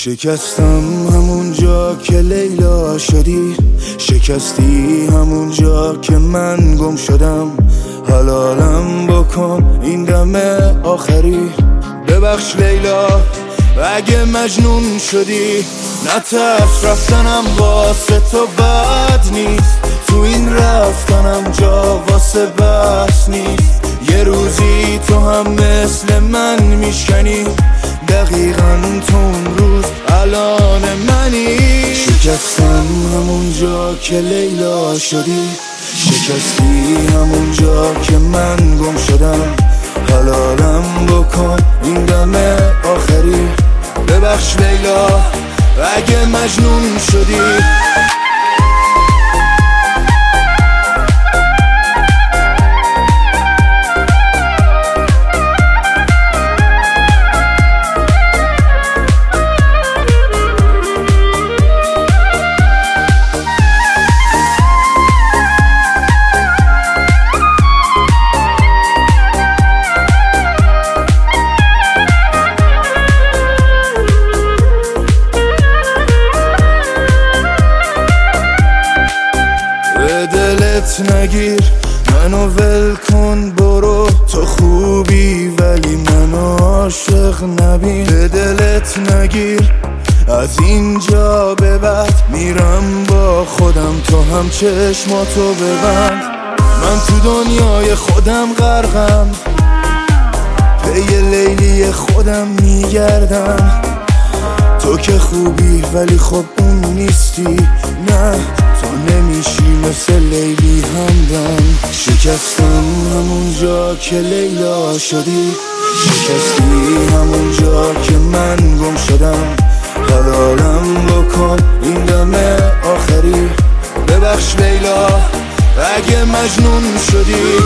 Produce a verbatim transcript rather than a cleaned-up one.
شکستم همونجا که لیلا شدی، شکستی همونجا که من گم شدم. حلالم بکن این دم آخری، ببخش لیلا اگه مجنون شدی. نترس رفتنم واسه تو بد نیست، تو این رفتنم جا واسه بس نیست. یه روزی تو هم مثل من میشکنی، دقیقاً تو اون روز الان منی. شکستم همونجا که لیلا شدی، شکستی همونجا که من گم شدم. حلالم بکن این دم آخری، ببخش لیلا اگه مجنون شدی. دلت نگیر منو ول کن، برو تو خوبی ولی منو عاشق نبین. به دلت نگیر از اینجا به بعد میرم با خودم، تو هم چشماتو ببند. من تو دنیای خودم غرقم، پی لیلی خودم میگردم. تو که خوبی ولی خب اون نیستی، نه تو نمیشی مثل لیلی همدم. شکستم همونجا که لیلا شدی، شکستی همونجا که من گم شدم. حلالم بکن این دم آخری، ببخش لیلا اگه مجنون شدی.